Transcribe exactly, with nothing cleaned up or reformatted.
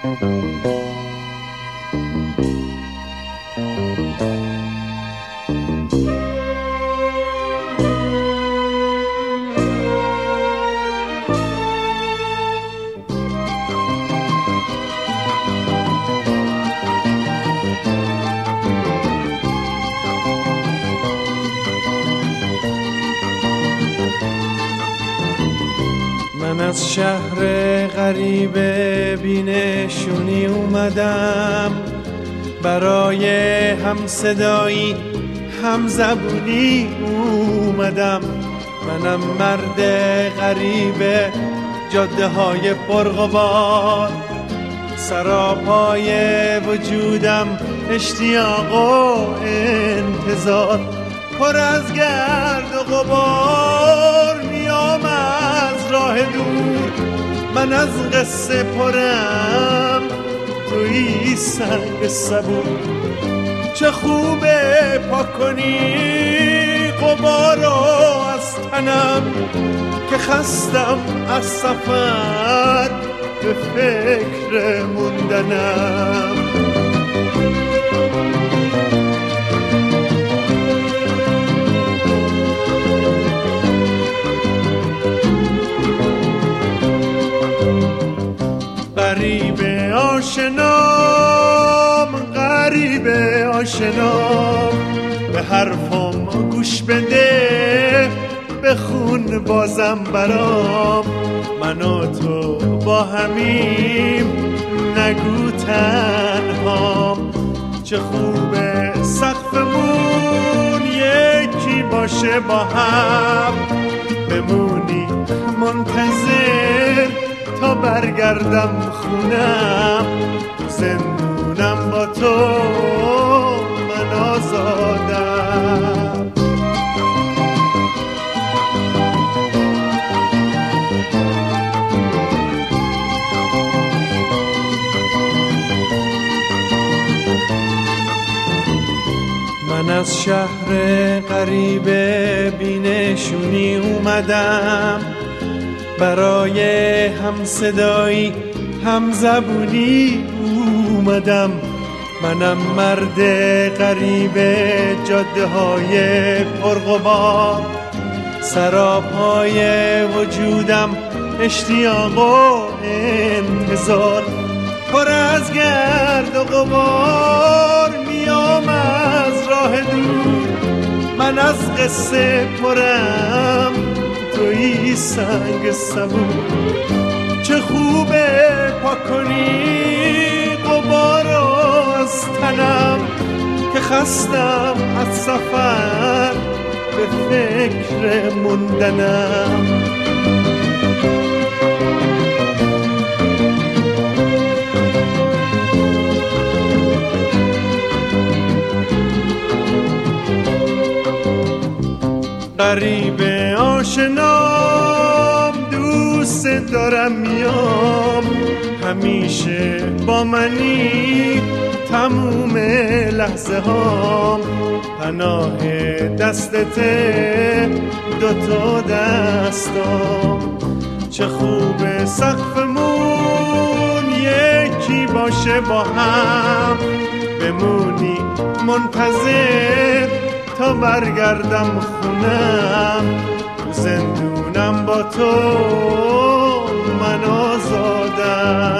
من از شهر غریب بینشونی اومدم، برای هم صدایی هم زبونی اومدم. منم مرد غریب جاده های پرغبار، سراپای وجودم اشتیاق و انتظار. پر از گرد و غبار میام از راه دور، من از قصه پرم توی سنگ صبور. چه خوبه پاک کنی غبارو از تنم، که خستم از سفر به فکر موندنم. غریب آشنام، غریب آشنام، به حرفم گوش بده، بخون بازم برام. من و تو با همیم، نگو تنهام. چه خوبه سقفمون یکی باشه با هم، بمونی منتظر تا برگردم خونم. زندونم با تو، من آزادم. من از شهر غریب بینشونی اومدم، برای هم صدایی هم زبونی اومدم. منم مرد غریب جاده های پرغبار، سراپای وجودم اشتیاق و انتظار. پر از گرد و غبار میام از راه دور، من از قصه پرم توی سنگ صبور. چه خوبه پاک کنی غبارو از تنم، که خستم از سفر به فکر موندنم. غریب آشنام، دوست دارم میام، همیشه با منی تموم لحظه هام. پناه دستت دوتا دستام. چه خوب سقفمون یکی باشه با هم، بمونی منتظر تا برگردم خونم. زندونم با تو، من آزادم.